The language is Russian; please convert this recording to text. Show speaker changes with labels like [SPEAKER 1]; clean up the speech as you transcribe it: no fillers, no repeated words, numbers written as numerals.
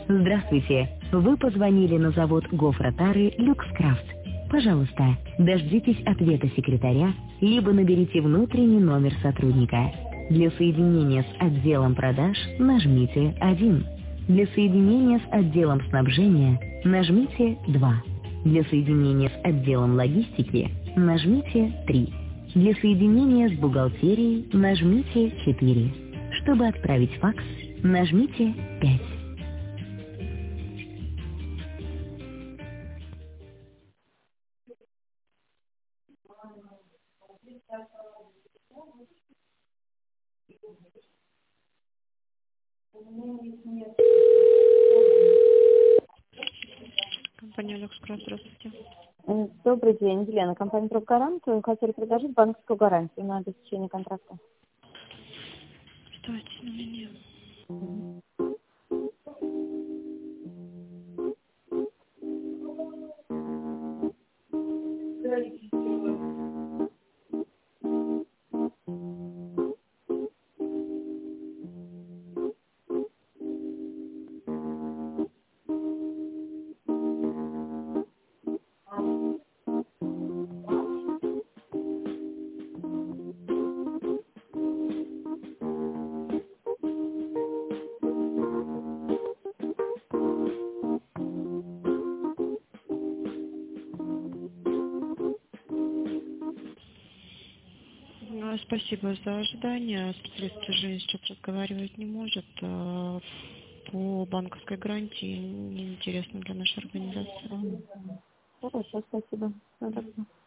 [SPEAKER 1] Здравствуйте. Вы позвонили на завод Гофротары Люкскрафт. Пожалуйста, дождитесь ответа секретаря, либо наберите внутренний номер сотрудника. Для соединения с отделом продаж нажмите 1. Для соединения с отделом снабжения нажмите 2. Для соединения с отделом логистики нажмите 3. Для соединения с бухгалтерией нажмите 4. Чтобы отправить факс, нажмите 5.
[SPEAKER 2] Компания Люкскрафт, здравствуйте.
[SPEAKER 3] Добрый день, Елена, компания «Пробгарант». Хотели предложить банковскую гарантию на обеспечение контракта.
[SPEAKER 2] Давайте на меня. Спасибо за ожидание. Специалист, к сожалению, сейчас разговаривать не может. По банковской гарантии неинтересно для нашей организации.
[SPEAKER 3] Хорошо, спасибо.